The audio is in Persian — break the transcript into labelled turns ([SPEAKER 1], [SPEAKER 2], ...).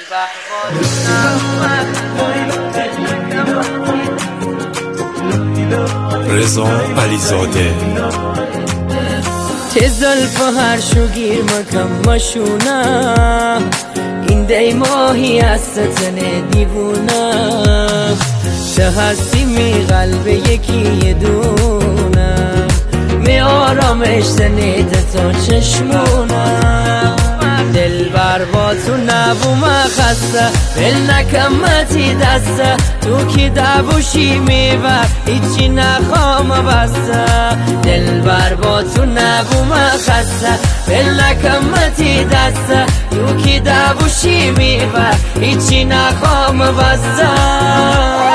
[SPEAKER 1] رضا علیزاده
[SPEAKER 2] چه زلف و هر شو گیر مکم مشونم این دی ماهی از ستن دیوونم چه هستی می قلب یکی دونم می آرامش زنیت تا چشمونم دل بر با تو نبوم خسته دل نکمتی دسته تو کی دبوشی میبر هیچی نخوام بسته دل بر با تو نبوم خسته دل نکمتی دسته تو کی دبوشی میبر هیچی نخوام بسته